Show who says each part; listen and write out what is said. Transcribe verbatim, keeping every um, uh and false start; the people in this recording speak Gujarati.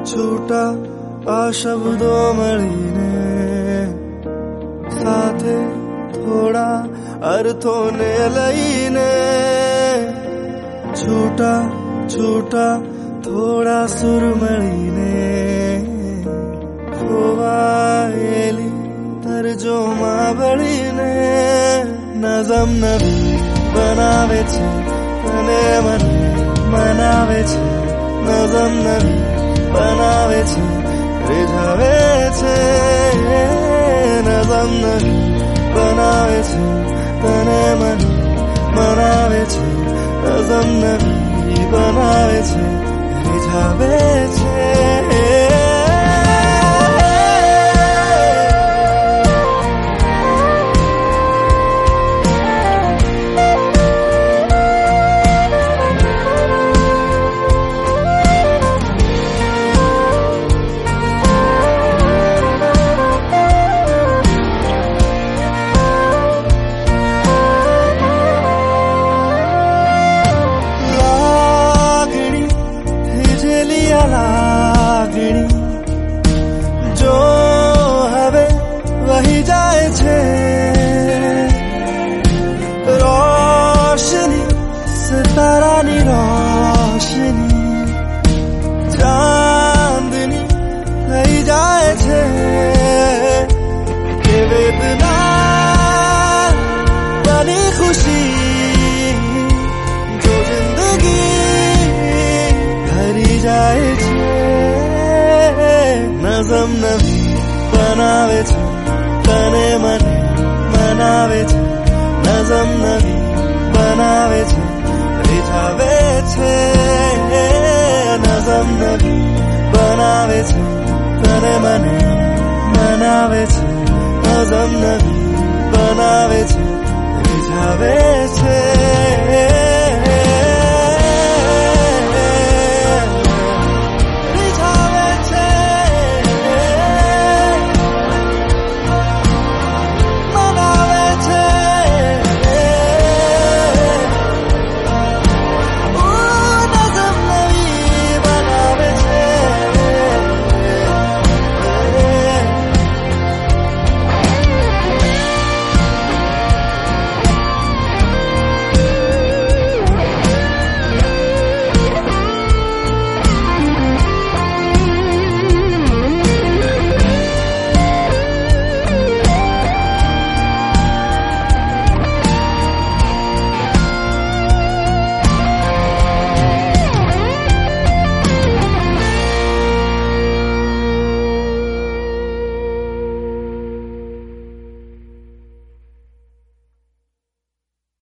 Speaker 1: છૂટા આ શબ્દો મળીને સાથે થોડા અર્થોને લઈને છૂટા છૂટા થોડા સુર મળીને ખોવાયેલી તરજોમાં ભળીને નઝમ નવી બનાવે છે તને મને મનાવે છે નઝમ નવી બનાવે છે રીઝાવે છે નઝમ નવી બનાવે છે તને મને મનાવે છે નઝમ નવી બનાવે છે રીઝાવે છે લાગણી જો હવે વહી જાય છે રોશની સિતારાની રોશની ચાંદની થઈ જાય છે કે વેદના બની ખુશી જો જિંદગી ભરી જાય છે નઝમ નવી બનાવે છે તને મને મનાવે છે નઝમ નવી બનાવે છે રીઝાવે છે નઝમ નવી બનાવે છે તને મને મનાવે છે નઝમ નવી બનાવે છે